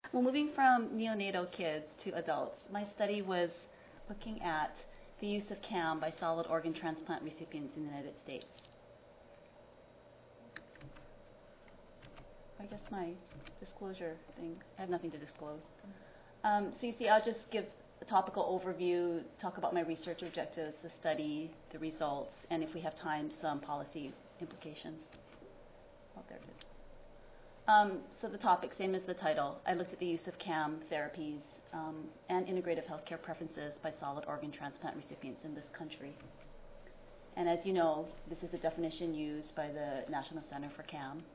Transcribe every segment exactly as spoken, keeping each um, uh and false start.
Well, moving from neonatal kids to adults, my study was looking at the use of C A M by solid organ transplant recipients in the United States. I guess my disclosure thing, I have nothing to disclose. Um, so you see, I'll just give a topical overview, talk about my research objectives, the study, the results, and if we have time, some policy implications. Oh, there it is. Um, so the topic, same as the title, I looked at the use of C A M therapies um, and integrative healthcare preferences by solid organ transplant recipients in this country. And as you know, this is the definition used by the National Center for C A M.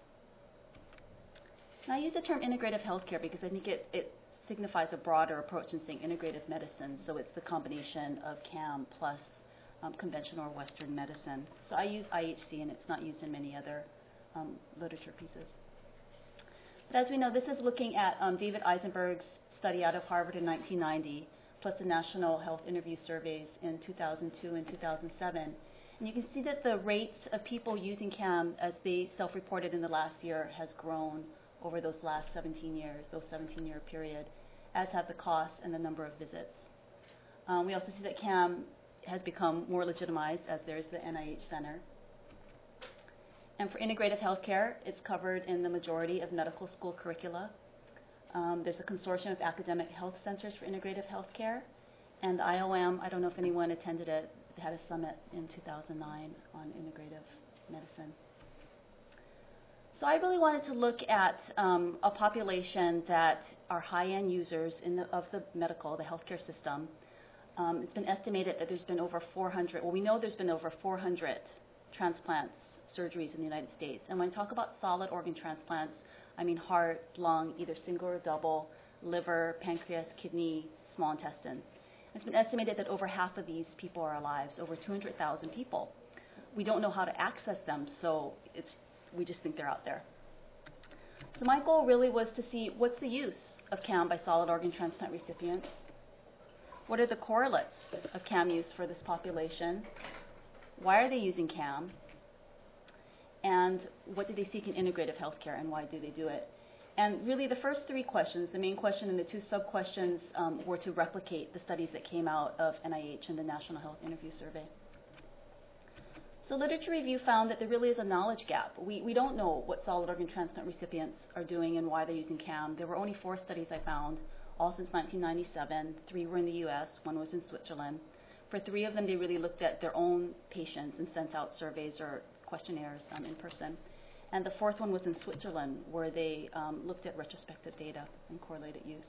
And I use the term integrative healthcare because I think it, it signifies a broader approach than saying integrative medicine. So it's the combination of C A M plus um, conventional or Western medicine. So I use I H C, and it's not used in many other um, literature pieces. But as we know, this is looking at um, David Eisenberg's study out of Harvard in nineteen ninety, plus the National Health Interview Surveys in two thousand two and two thousand seven. And you can see that the rates of people using C A M as they self-reported in the last year has grown over those last seventeen years, those seventeen-year period, as have the costs and the number of visits. Um, we also see that C A M has become more legitimized as there is the N I H Center. And for integrative healthcare, it's covered in the majority of medical school curricula. Um, there's a consortium of academic health centers for integrative healthcare. And the I O M, I don't know if anyone attended it, it had a summit in two thousand nine on integrative medicine. So I really wanted to look at um, a population that are high-end users in the, of the medical, the healthcare system. Um, it's been estimated that there's been over four hundred, well, we know there's been over four hundred transplants, surgeries in the United States. And when I talk about solid organ transplants, I mean heart, lung, either single or double, liver, pancreas, kidney, small intestine. It's been estimated that over half of these people are alive, so over two hundred thousand people. We don't know how to access them, so it's, we just think they're out there. So my goal really was to see what's the use of C A M by solid organ transplant recipients. What are the correlates of C A M use for this population? Why are they using C A M? And what do they seek in integrative healthcare, and why do they do it? And really the first three questions, the main question and the two sub-questions, um, were to replicate the studies that came out of N I H and the National Health Interview Survey. So literature review found that there really is a knowledge gap. We, we don't know what solid organ transplant recipients are doing and why they're using C A M. There were only four studies I found, all since nineteen ninety-seven. Three were in the U S, one was in Switzerland. For three of them, they really looked at their own patients and sent out surveys or questionnaires um, in person. And the fourth one was in Switzerland, where they um, looked at retrospective data and correlated use.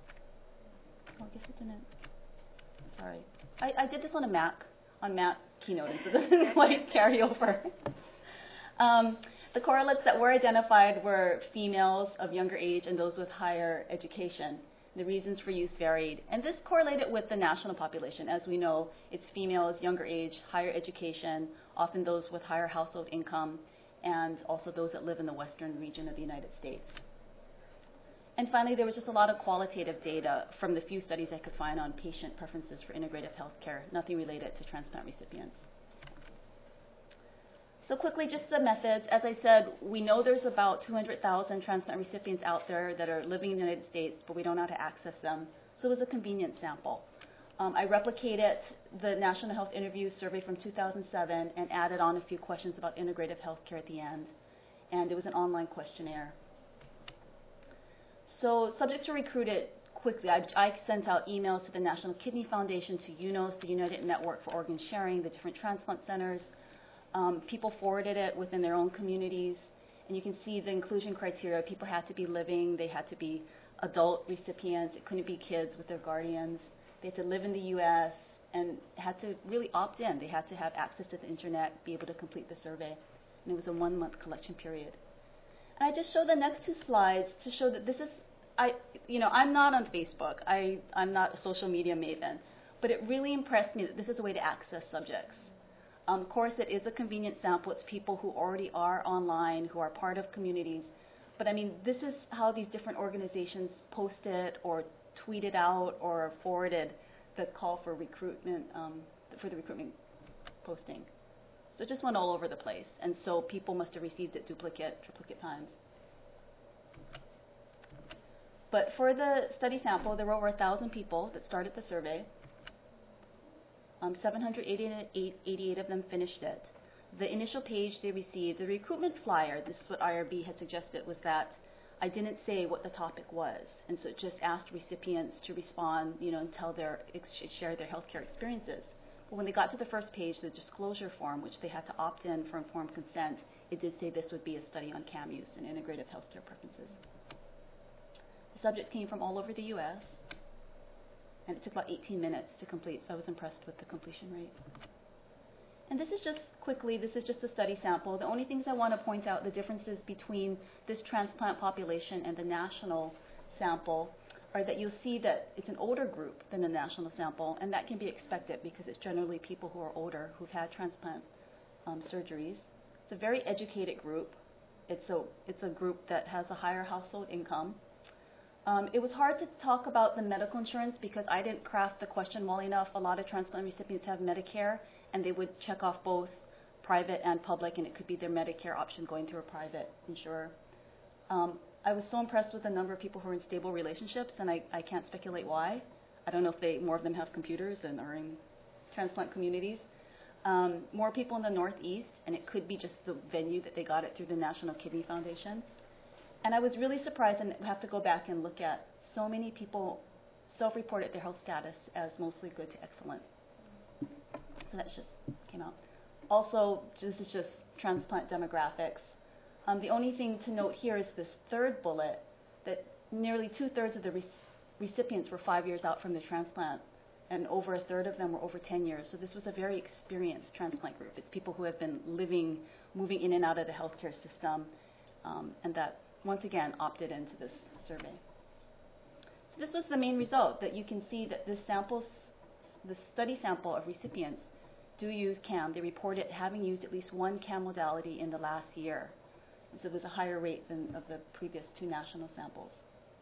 Oh, I guess it didn't. Sorry. I, I did this on a Mac, on Mac Keynote, so it doesn't quite carry over. um, the correlates that were identified were females of younger age and those with higher education. The reasons for use varied. And this correlated with the national population. As we know, it's females, younger age, higher education, often those with higher household income, and also those that live in the western region of the United States. And finally, there was just a lot of qualitative data from the few studies I could find on patient preferences for integrative healthcare, nothing related to transplant recipients. So quickly, just the methods. As I said, we know there's about two hundred thousand transplant recipients out there that are living in the United States, but we don't know how to access them. So it was a convenient sample. Um, I replicated the National Health Interview Survey from two thousand seven and added on a few questions about integrative healthcare at the end. And it was an online questionnaire. So subjects were recruited quickly. I, I sent out emails to the National Kidney Foundation, to U N O S, the United Network for Organ Sharing, the different transplant centers. Um, people forwarded it within their own communities, and you can see the inclusion criteria. People had to be living, they had to be adult recipients, it couldn't be kids with their guardians. They had to live in the U S and had to really opt in. They had to have access to the internet, be able to complete the survey. And it was a one-month collection period. And I just show the next two slides to show that this is, I, you know, I'm not on Facebook. I, I'm not a social media maven, but it really impressed me that this is a way to access subjects. Um, of course, it is a convenient sample. It's people who already are online, who are part of communities. But I mean, this is how these different organizations posted or tweeted out or forwarded the call for recruitment, um, for the recruitment posting. So it just went all over the place. And so people must have received it duplicate, triplicate times. But for the study sample, there were over one thousand people that started the survey. Um, seven hundred eighty-eight of them finished it. The initial page they received, the recruitment flyer, this is what I R B had suggested, was that I didn't say what the topic was. And so it just asked recipients to respond, you know, and tell their, ex- share their healthcare experiences. But when they got to the first page, the disclosure form, which they had to opt in for informed consent, it did say this would be a study on C A M use and integrative healthcare preferences. The subjects came from all over the U S, and it took about eighteen minutes to complete, so I was impressed with the completion rate. And this is just quickly, this is just the study sample. The only things I want to point out, the differences between this transplant population and the national sample, are that you'll see that it's an older group than the national sample, and that can be expected because it's generally people who are older who've had transplant um, surgeries. It's a very educated group. It's a, it's a group that has a higher household income. Um, it was hard to talk about the medical insurance because I didn't craft the question well enough. A lot of transplant recipients have Medicare, and they would check off both private and public, and it could be their Medicare option going through a private insurer. Um, I was so impressed with the number of people who are in stable relationships, and I, I can't speculate why. I don't know if they more of them have computers and are in transplant communities. Um, more people in the Northeast, and it could be just the venue that they got it through the National Kidney Foundation. And I was really surprised, and have to go back and look at, so many people self-reported their health status as mostly good to excellent. So that just came out. Also, this is just transplant demographics. Um, the only thing to note here is this third bullet, that nearly two-thirds of the re recipients were five years out from the transplant, and over a third of them were over ten years. So this was a very experienced transplant group. It's people who have been living, moving in and out of the healthcare system, um, and that, once again, opted into this survey. So this was the main result, that you can see that this sample, the study sample of recipients do use C A M. They reported having used at least one C A M modality in the last year. And so it was a higher rate than of the previous two national samples.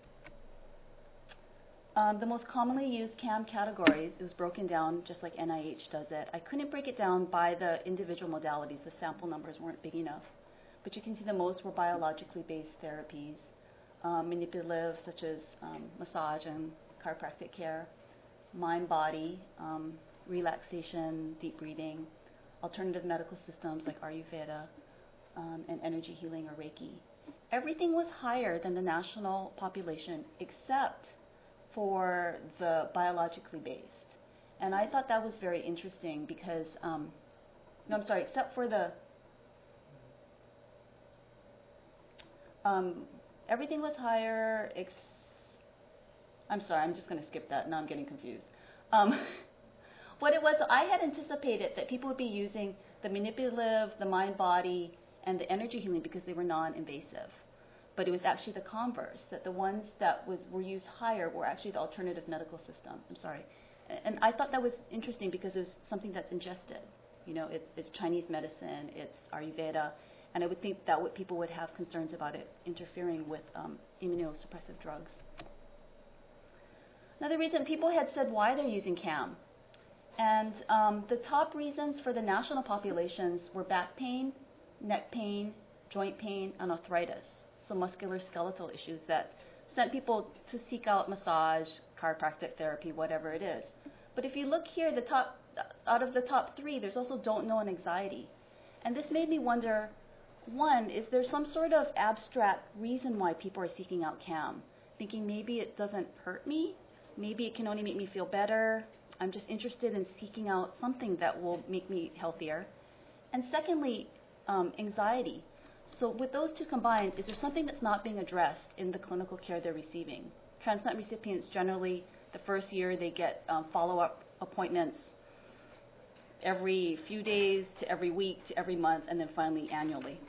Um, the most commonly used C A M categories is broken down just like N I H does it. I couldn't break it down by the individual modalities. The sample numbers weren't big enough. But you can see the most were biologically based therapies, um, manipulative such as um, massage and chiropractic care, mind-body, um, relaxation, deep breathing, alternative medical systems like Ayurveda, um, and energy healing or Reiki. Everything was higher than the national population except for the biologically based. And I thought that was very interesting because, um, no, I'm sorry, except for the, um, everything was higher, ex I'm sorry, I'm just going to skip that, now I'm getting confused. Um, what it was, I had anticipated that people would be using the manipulative, the mind-body, and the energy healing because they were non-invasive. But it was actually the converse, that the ones that was, were used higher were actually the alternative medical system. I'm sorry. And I thought that was interesting because it's something that's ingested. You know, it's, it's Chinese medicine, it's Ayurveda, and I would think that what people would have concerns about it interfering with um, immunosuppressive drugs. Another reason, people had said why they're using C A M. And um, the top reasons for the national populations were back pain, neck pain, joint pain, and arthritis. So musculoskeletal issues that sent people to seek out massage, chiropractic therapy, whatever it is. But if you look here, the top, out of the top three, there's also don't know and anxiety. And this made me wonder, one, is there some sort of abstract reason why people are seeking out C A M? Thinking maybe it doesn't hurt me, maybe it can only make me feel better. I'm just interested in seeking out something that will make me healthier. And secondly, um, anxiety. So with those two combined, is there something that's not being addressed in the clinical care they're receiving? Transplant recipients generally, the first year they get um, follow-up appointments every few days to every week to every month, and then finally annually.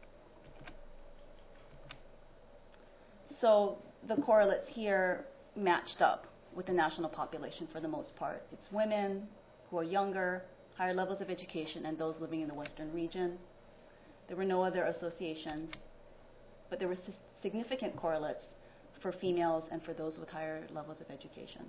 So the correlates here matched up with the national population for the most part. It's women who are younger, higher levels of education, and those living in the Western region. There were no other associations, but there were significant correlates for females and for those with higher levels of education.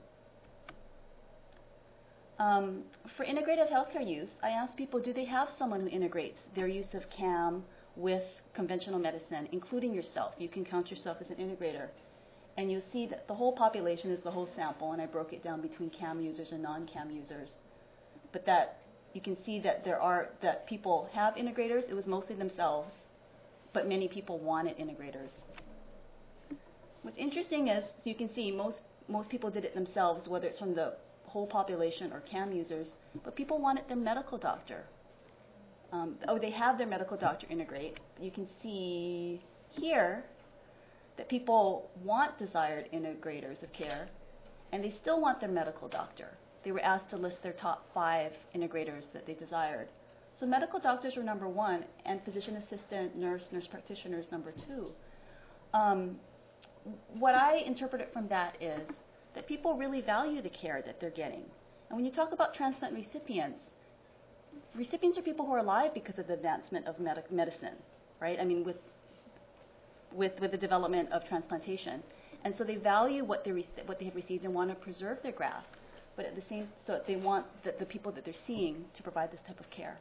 Um, for integrative healthcare use, I asked people, do they have someone who integrates their use of C A M with conventional medicine, including yourself? You can count yourself as an integrator. And you'll see that the whole population is the whole sample, and I broke it down between C A M users and non-C A M users. But that you can see that there are that people have integrators. It was mostly themselves, but many people wanted integrators. What's interesting is you can see most most people did it themselves, whether it's from the whole population or C A M users. But people wanted their medical doctor. Um, oh, they have their medical doctor integrate. You can see here that people want desired integrators of care, and they still want their medical doctor. They were asked to list their top five integrators that they desired. So medical doctors were number one, and physician assistant, nurse, nurse practitioners number two. Um, what I interpreted from that is that people really value the care that they're getting. And when you talk about transplant recipients, recipients are people who are alive because of the advancement of medic medicine, right? I mean, with With, with the development of transplantation. And so they value what they, what they have received and want to preserve their graft, but at the same, so they want the, the people that they're seeing to provide this type of care.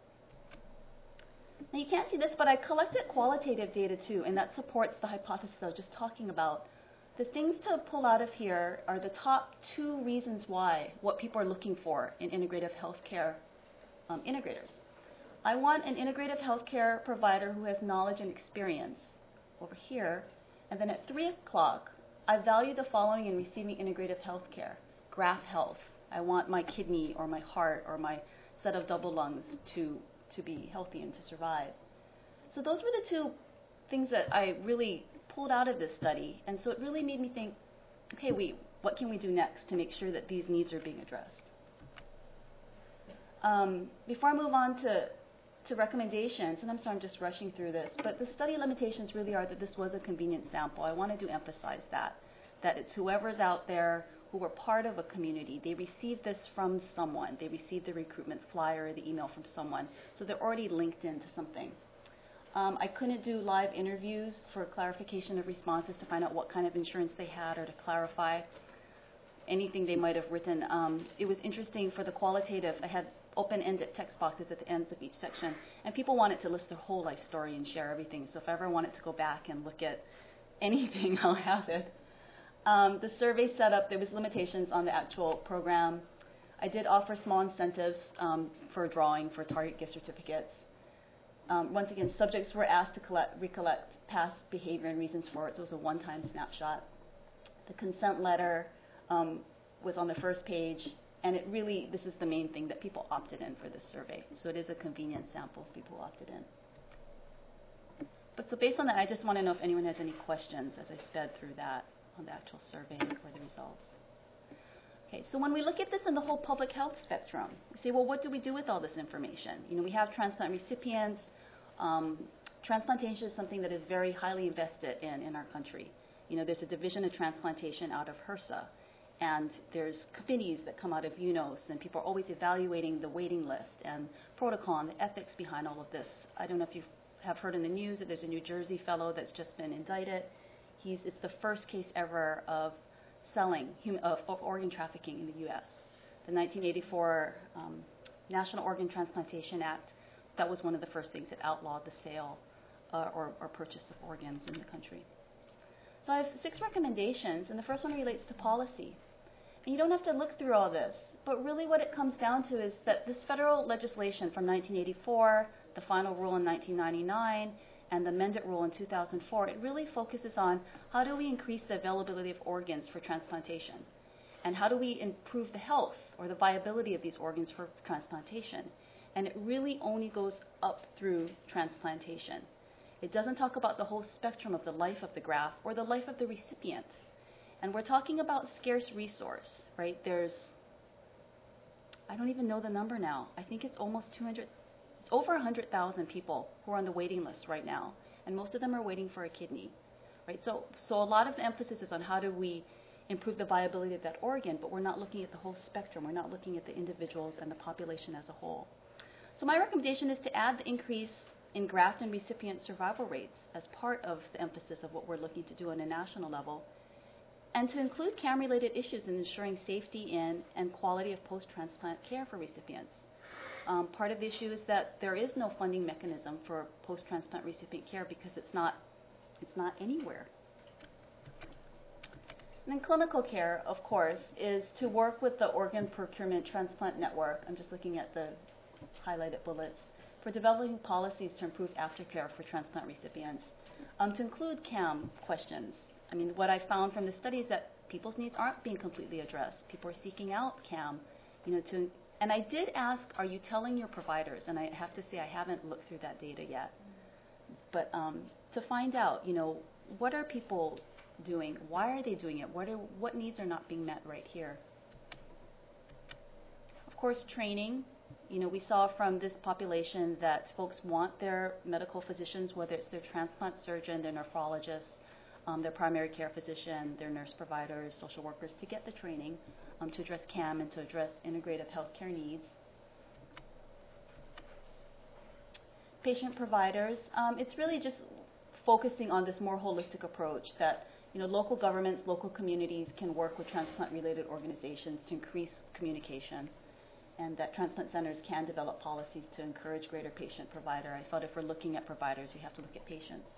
Now you can't see this, but I collected qualitative data too, and that supports the hypothesis I was just talking about. The things to pull out of here are the top two reasons why, what people are looking for in integrative healthcare um, integrators. I want an integrative healthcare provider who has knowledge and experience over here, and then at three o'clock, I value the following in receiving integrative health care. Graft health. I want my kidney or my heart or my set of double lungs to, to be healthy and to survive. So those were the two things that I really pulled out of this study, and so it really made me think, okay, wait, what can we do next to make sure that these needs are being addressed? Um, before I move on to to recommendations, and I'm sorry I'm just rushing through this, but the study limitations really are that this was a convenient sample. I wanted to emphasize that, that it's whoever's out there who were part of a community. They received this from someone. They received the recruitment flyer, the email from someone, so they're already linked into something. Um, I couldn't do live interviews for clarification of responses to find out what kind of insurance they had or to clarify anything they might have written. Um, it was interesting for the qualitative. I had open-ended text boxes at the ends of each section, and people wanted to list their whole life story and share everything. So if I ever wanted to go back and look at anything, I'll have it. Um, the survey setup, there was limitations on the actual program. I did offer small incentives um, for drawing for target gift certificates. Um, once again, subjects were asked to collect, recollect past behavior and reasons for it, so it was a one-time snapshot. The consent letter um, was on the first page. And it really, this is the main thing, that people opted in for this survey. So it is a convenient sample of people who opted in. But so based on that, I just want to know if anyone has any questions as I sped through that on the actual survey or the results. Okay, so when we look at this in the whole public health spectrum, we say, well, what do we do with all this information? You know, we have transplant recipients. Um, transplantation is something that is very highly invested in in our country. You know, there's a division of transplantation out of HRSA. And there's committees that come out of U N O S, and people are always evaluating the waiting list and protocol and the ethics behind all of this. I don't know if you have heard in the news that there's a New Jersey fellow that's just been indicted. He's, it's the first case ever of selling, human, of, of organ trafficking in the U S. The nineteen eighty-four um, National Organ Transplantation Act, that was one of the first things that outlawed the sale uh, or, or purchase of organs in the country. So I have six recommendations, and the first one relates to policy. And you don't have to look through all this, but really what it comes down to is that this federal legislation from nineteen eighty-four, the final rule in nineteen ninety-nine, and the amended rule in two thousand four, it really focuses on how do we increase the availability of organs for transplantation, and how do we improve the health or the viability of these organs for transplantation. And it really only goes up through transplantation. It doesn't talk about the whole spectrum of the life of the graft or the life of the recipient. And we're talking about scarce resource, right? There's, I don't even know the number now. I think it's almost two hundred, it's over one hundred thousand people who are on the waiting list right now. And most of them are waiting for a kidney, right? So, so a lot of the emphasis is on how do we improve the viability of that organ, but we're not looking at the whole spectrum. We're not looking at the individuals and the population as a whole. So my recommendation is to add the increase in graft and recipient survival rates as part of the emphasis of what we're looking to do on a national level, and to include C A M-related issues in ensuring safety in and quality of post-transplant care for recipients. Um, part of the issue is that there is no funding mechanism for post-transplant recipient care because it's not, it's not anywhere. And then clinical care, of course, is to work with the Organ Procurement Transplant Network. I'm just looking at the highlighted bullets for developing policies to improve aftercare for transplant recipients, um, to include C A M questions. I mean, what I found from the study is that people's needs aren't being completely addressed. People are seeking out C A M, you know, to, and I did ask, are you telling your providers? And I have to say, I haven't looked through that data yet. But um, to find out, you know, what are people doing? Why are they doing it? What are, what needs are not being met right here? Of course, training. You know, we saw from this population that folks want their medical physicians, whether it's their transplant surgeon, their nephrologist, um, their primary care physician, their nurse providers, social workers, to get the training um, to address C A M and to address integrative healthcare needs. Patient providers, um, it's really just focusing on this more holistic approach that, you know, local governments, local communities can work with transplant-related organizations to increase communication, and that transplant centers can develop policies to encourage greater patient-provider. I thought if we're looking at providers, we have to look at patients.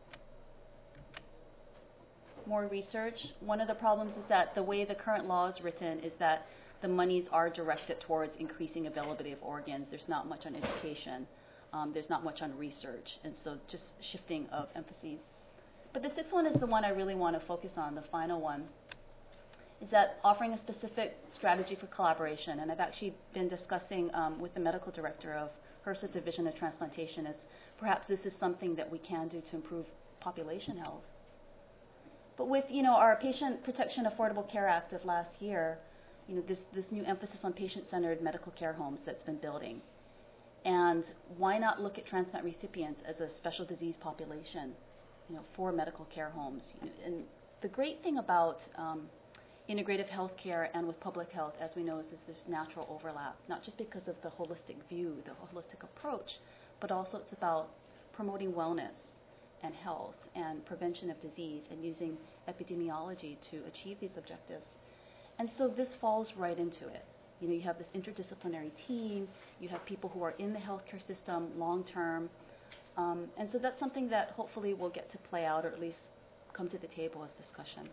More research. One of the problems is that the way the current law is written is that the monies are directed towards increasing availability of organs. There's not much on education. Um, there's not much on research, and so just shifting of emphases. But the sixth one is the one I really want to focus on, the final one, is that offering a specific strategy for collaboration. And I've actually been discussing um, with the medical director of HRSA's Division of Transplantation as perhaps this is something that we can do to improve population health. But with, you know, our Patient Protection Affordable Care Act of last year, you know, this, this new emphasis on patient-centered medical care homes that's been building. And why not look at transplant recipients as a special disease population, you know, for medical care homes? And the great thing about um, integrative healthcare and with public health, as we know, is there's this natural overlap, not just because of the holistic view, the holistic approach, but also it's about promoting wellness and health and prevention of disease and using epidemiology to achieve these objectives. And so this falls right into it. You know, you have this interdisciplinary team, you have people who are in the healthcare system long term, um, and so that's something that hopefully will get to play out or at least come to the table as discussion.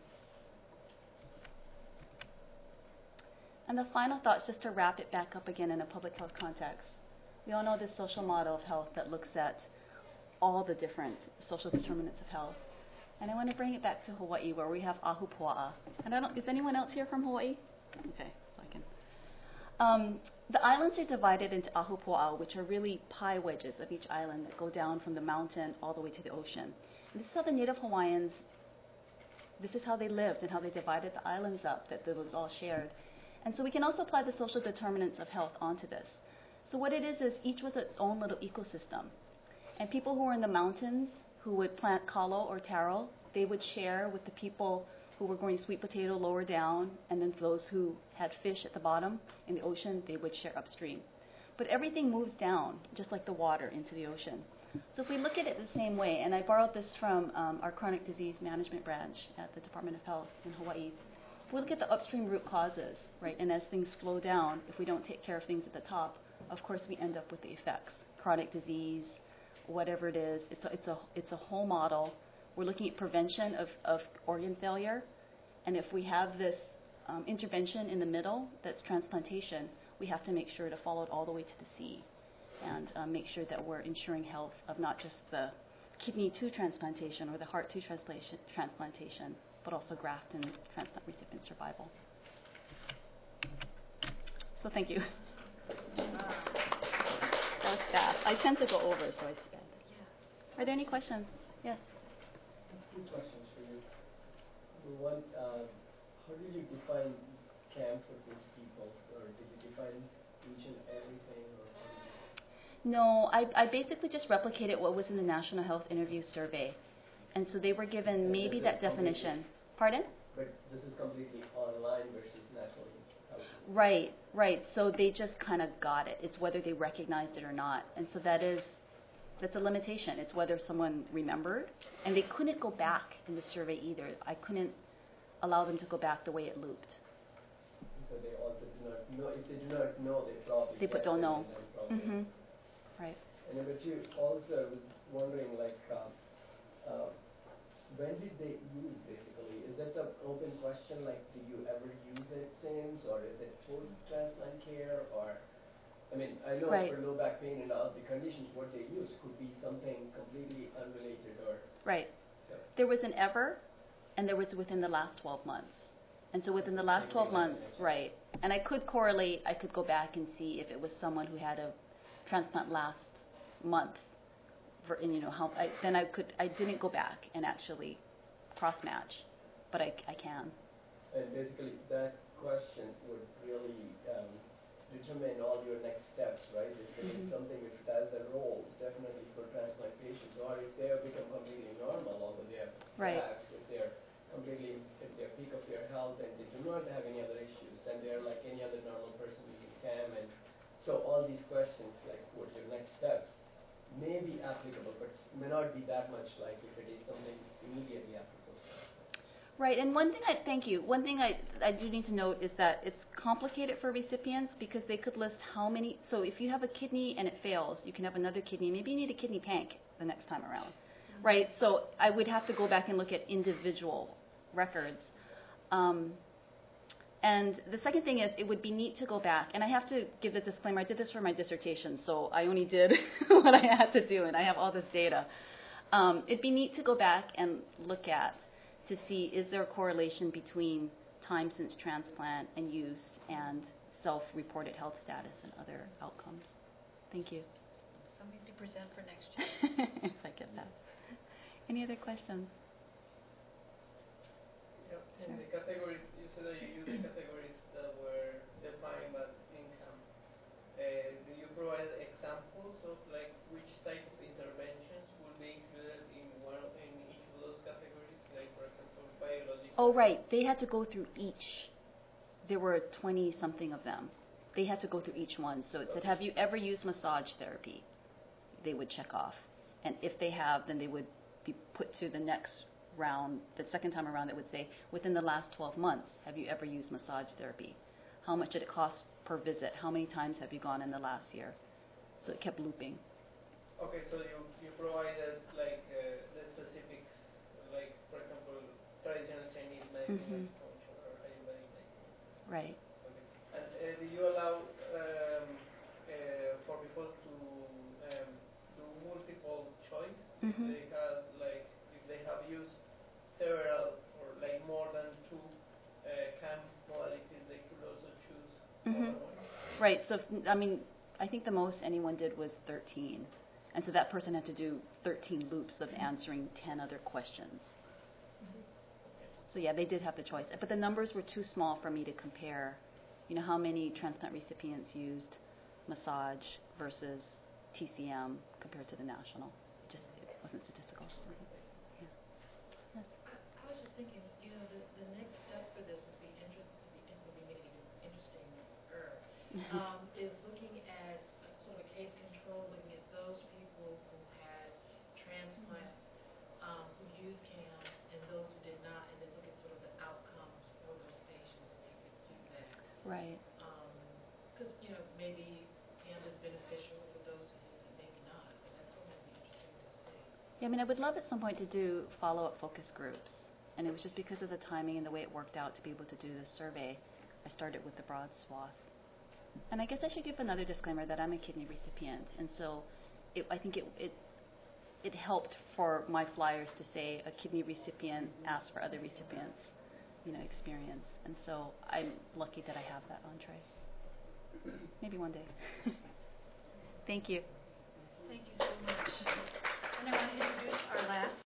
And the final thought is just to wrap it back up again in a public health context. We all know this social model of health that looks at all the different social determinants of health. And I want to bring it back to Hawaii, where we have Ahupua'a. And I don't, is anyone else here from Hawaii? Okay, so I can. Um, the islands are divided into Ahupua'a, which are really pie wedges of each island that go down from the mountain all the way to the ocean. And this is how the Native Hawaiians, this is how they lived and how they divided the islands up, that it was all shared. And so we can also apply the social determinants of health onto this. So what it is is each was its own little ecosystem. And people who were in the mountains, who would plant kalo or taro, they would share with the people who were growing sweet potato lower down, and then for those who had fish at the bottom in the ocean, they would share upstream. But everything moves down, just like the water, into the ocean. So if we look at it the same way, and I borrowed this from um, our chronic disease management branch at the Department of Health in Hawaii, if we look at the upstream root causes, right, and as things flow down, if we don't take care of things at the top, of course we end up with the effects, chronic disease, whatever it is. It's a, it's a, it's a whole model. We're looking at prevention of, of organ failure. And if we have this um, intervention in the middle, that's transplantation, we have to make sure to follow it all the way to the sea and um, make sure that we're ensuring health of not just the kidney to transplantation or the heart to transplantation, transplantation, but also graft and transplant recipient survival. So thank you. That was fast. I tend to go over, so I sped. Are there any questions? Yes. Two questions for you. One, uh, how did you define C A M for these people, or did you define each and everything? Or no, I, I basically just replicated what was in the National Health Interview Survey, and so they were given and maybe that definition. Pardon? But this is completely online versus national health. Right, right. So they just kind of got it. It's whether they recognized it or not, and so that is. That's a limitation. It's whether someone remembered. And they couldn't go back in the survey either. I couldn't allow them to go back the way it looped. So they also do not know. If they do not know, they probably They put don't know. Mm-hmm. Right. And but you also, I was wondering, like, uh, uh, when did they use basically? Is it an open question, like do you ever use it since, or is it post-transplant care, or, I mean, I know Right. for low back pain and other conditions, what they use could be something completely unrelated or, Right. yeah. There was an ever, and there was within the last twelve months. And so within the last twelve months, right, and I could correlate, I could go back and see if it was someone who had a transplant last month, for, and you know, how, I, then I could, I didn't go back and actually cross-match, but I, I can. And basically that question would really um, determine all your next steps, right? If it Mm-hmm. is something which has a role, definitely for transplant patients, or if they have become completely normal, although they have Right. gaps, if they're completely at their peak of their health and they do not have any other issues, then they're like any other normal person using C A M. And so all these questions, like what your next steps, may be applicable, but may not be that much like if it is something immediately after post-transplant. Right, and one thing I, thank you, one thing I, I do need to note is that it's complicated for recipients because they could list how many, so if you have a kidney and it fails, you can have another kidney, maybe you need a kidney pank the next time around, mm-hmm. right? So I would have to go back and look at individual records. Um, and the second thing is it would be neat to go back, and I have to give the disclaimer, I did this for my dissertation, so I only did what I had to do, and I have all this data. Um, it'd be neat to go back and look at to see is there a correlation between time since transplant and use and self-reported health status and other outcomes. Thank you. Something to present for next year. If I get that. Any other questions? Yep. In Sure. the categories, you said that you use the categories that were defined by income. Uh, do you provide examples of like which type of interventions will be included in one in each of those categories? Like for example, biological. Oh, right. They had to go through each. There were twenty something of them. They had to go through each one. So it said, have you ever used massage therapy? They would check off. And if they have, then they would be put to the next round. The second time around, it would say, within the last twelve months, have you ever used massage therapy? How much did it cost per visit? How many times have you gone in the last year? So it kept looping. Okay, so you, you provided like uh, the specifics, like for example, traditional Chinese medicine, Mhm. acupuncture, or Ayurvedic medicine. Right. Okay. And uh, do you allow um, uh, for people to um, do multiple choice if Mhm. they have like if they have used several or like more than two uh, C A M modalities, they could also choose more Mhm. than one? Right. So, I mean, I think the most anyone did was thirteen. And so that person had to do thirteen loops of answering ten other questions. So yeah, they did have the choice. But the numbers were too small for me to compare, you know, how many transplant recipients used massage versus T C M compared to the national. It just it wasn't statistical. Yeah. Yes. I was just thinking, you know, the, the next step for this would be interest to be would be maybe interesting er, um, is looking at uh, sort of a case control, looking at those people who had transplants um, who used C A M and those who did not, and then look at sort of the outcomes for those patients, if you could do that. Right. Because, um, you know, maybe C A M is beneficial for those who use it, maybe not, but that's what would be interesting to see. Yeah, I mean, I would love at some point to do follow-up focus groups. And it was just because of the timing and the way it worked out to be able to do this survey, I started with the broad swath. And I guess I should give another disclaimer that I'm a kidney recipient. And so it, I think it, it, it helped for my flyers to say a kidney recipient asked for other recipients, you know, experience. And so I'm lucky that I have that entree. Maybe one day. Thank you. Thank you so much. And I want to introduce our last